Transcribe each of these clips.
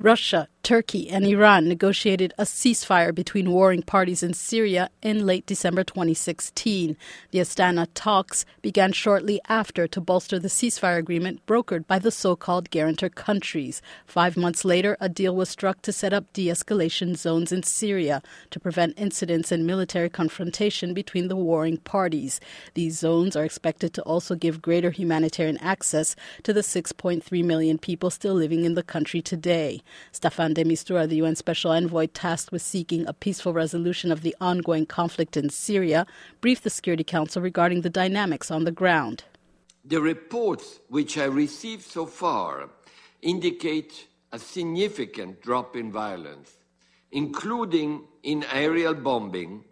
Russia, Turkey, and Iran negotiated a ceasefire between warring parties in Syria in late December 2016. The Astana talks began shortly after to bolster the ceasefire agreement brokered by the so-called guarantor countries. 5 months later, a deal was struck to set up de-escalation zones in Syria to prevent incidents and military confrontation between the warring parties. These zones are expected to also give greater humanitarian access to the 6.3 million people still living in the country today. Staffan de Mistura, the UN Special Envoy tasked with seeking a peaceful resolution of the ongoing conflict in Syria, briefed the Security Council regarding the dynamics on the ground. The reports which I received so far indicate a significant drop in violence, including in aerial bombing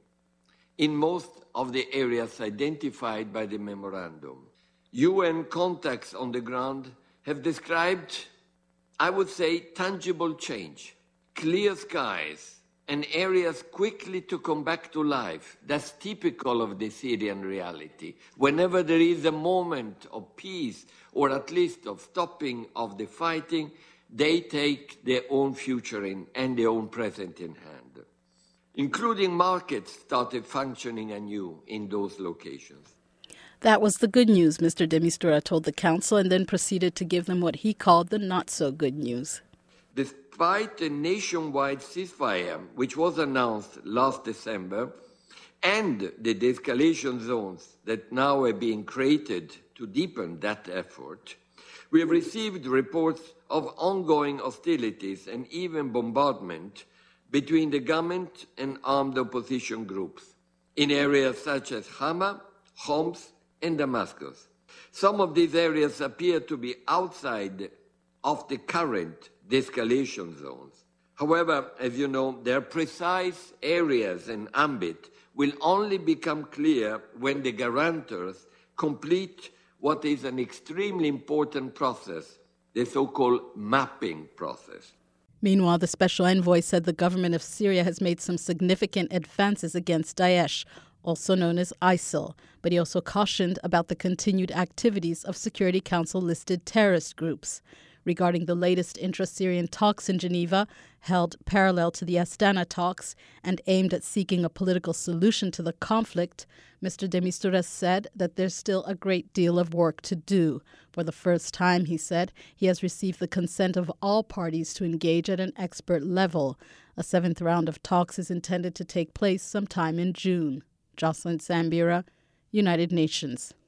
in most of the areas identified by the memorandum. UN contacts on the ground have described, I would say, tangible change, clear skies, and areas quickly to come back to life. That's typical of the Syrian reality. Whenever there is a moment of peace, or at least of stopping of the fighting, they take their own future and their own present in hand. Including markets started functioning anew in those locations. That was the good news, Mr. de Mistura told the Council, and then proceeded to give them what he called the not-so-good news. Despite the nationwide ceasefire, which was announced last December, and the de-escalation zones that now are being created to deepen that effort, we have received reports of ongoing hostilities and even bombardment between the government and armed opposition groups in areas such as Hama, Homs, and Damascus. Some of these areas appear to be outside of the current de-escalation zones. However, as you know, their precise areas and ambit will only become clear when the guarantors complete what is an extremely important process, the so-called mapping process. Meanwhile, the Special Envoy said the government of Syria has made some significant advances against Daesh, also known as ISIL, but he also cautioned about the continued activities of Security Council-listed terrorist groups. Regarding the latest intra-Syrian talks in Geneva, held parallel to the Astana talks and aimed at seeking a political solution to the conflict, Mr. de Mistura said that there's still a great deal of work to do. For the first time, he said, he has received the consent of all parties to engage at an expert level. A 7th round of talks is intended to take place sometime in June. Jocelyn Sambira, United Nations.